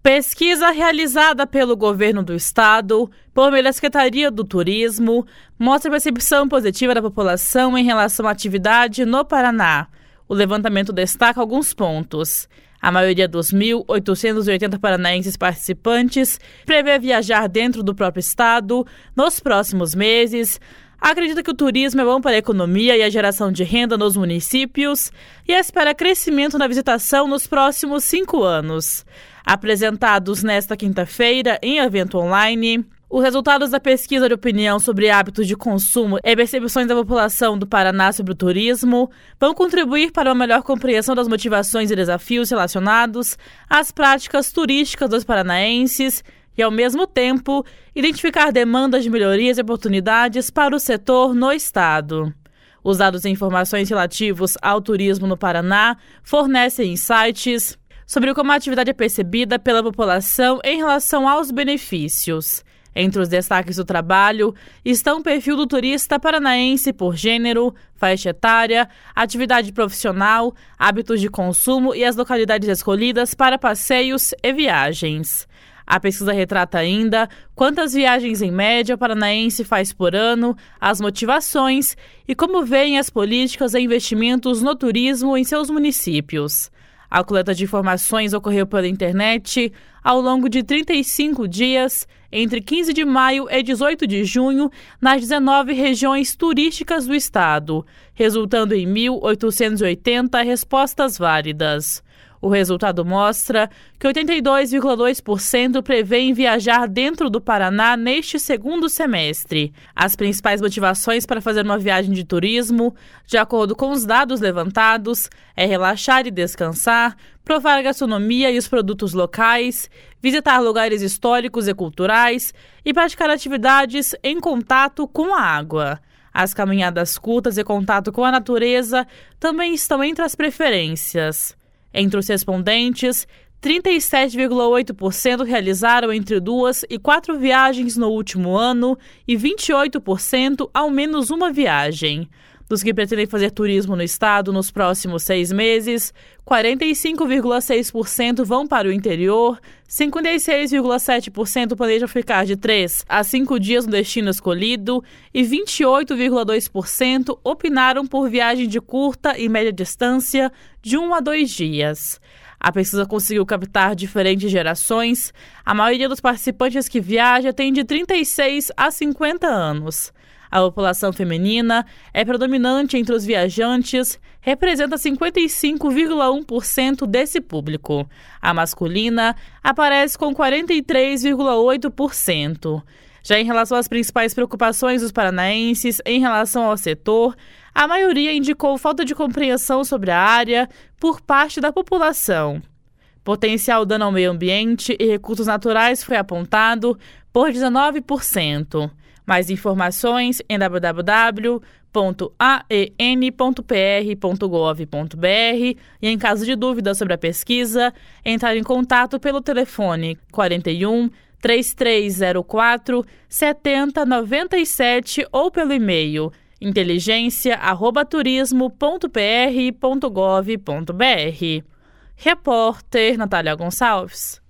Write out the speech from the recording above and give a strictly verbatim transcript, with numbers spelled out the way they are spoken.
Pesquisa realizada pelo governo do estado, por meio da Secretaria do Turismo, mostra a percepção positiva da população em relação à atividade no Paraná. O levantamento destaca alguns pontos. A maioria dos mil oitocentos e oitenta paranaenses participantes prevê viajar dentro do próprio estado nos próximos meses. Acredita que o turismo é bom para a economia e a geração de renda nos municípios e espera crescimento na visitação nos próximos cinco anos. Apresentados nesta quinta-feira em evento online, os resultados da pesquisa de opinião sobre hábitos de consumo e percepções da população do Paraná sobre o turismo vão contribuir para uma melhor compreensão das motivações e desafios relacionados às práticas turísticas dos paranaenses e, ao mesmo tempo, identificar demandas de melhorias e oportunidades para o setor no estado. Os dados e informações relativos ao turismo no Paraná fornecem insights sobre como a atividade é percebida pela população em relação aos benefícios. Entre os destaques do trabalho estão o perfil do turista paranaense por gênero, faixa etária, atividade profissional, hábitos de consumo e as localidades escolhidas para passeios e viagens. A pesquisa retrata ainda quantas viagens em média o paranaense faz por ano, as motivações e como veem as políticas e investimentos no turismo em seus municípios. A coleta de informações ocorreu pela internet ao longo de trinta e cinco dias, entre quinze de maio e dezoito de junho, nas dezenove regiões turísticas do estado, resultando em mil oitocentos e oitenta respostas válidas. O resultado mostra que oitenta e dois vírgula dois por cento prevêem viajar dentro do Paraná neste segundo semestre. As principais motivações para fazer uma viagem de turismo, de acordo com os dados levantados, é relaxar e descansar, provar a gastronomia e os produtos locais, visitar lugares históricos e culturais e praticar atividades em contato com a água. As caminhadas curtas e contato com a natureza também estão entre as preferências. Entre os respondentes, trinta e sete vírgula oito por cento realizaram entre duas e quatro viagens no último ano e vinte e oito por cento ao menos uma viagem. Dos que pretendem fazer turismo no estado nos próximos seis meses, quarenta e cinco vírgula seis por cento vão para o interior, cinquenta e seis vírgula sete por cento planejam ficar de três a cinco dias no destino escolhido e vinte e oito vírgula dois por cento opinaram por viagem de curta e média distância de um a dois dias. A pesquisa conseguiu captar diferentes gerações. A maioria dos participantes que viaja tem de trinta e seis a cinquenta anos. A população feminina é predominante entre os viajantes, representa cinquenta e cinco vírgula um por cento desse público. A masculina aparece com quarenta e três vírgula oito por cento. Já em relação às principais preocupações dos paranaenses em relação ao setor, a maioria indicou falta de compreensão sobre a área por parte da população. Potencial dano ao meio ambiente e recursos naturais foi apontado por dezenove por cento. Mais informações em w w w ponto a e n ponto p r ponto gov ponto b r e, em caso de dúvida sobre a pesquisa, entrar em contato pelo telefone quarenta e um, três três zero quatro, sete zero nove sete ou pelo e-mail inteligência arroba turismo ponto p r ponto gov ponto b r. Repórter Natália Gonçalves.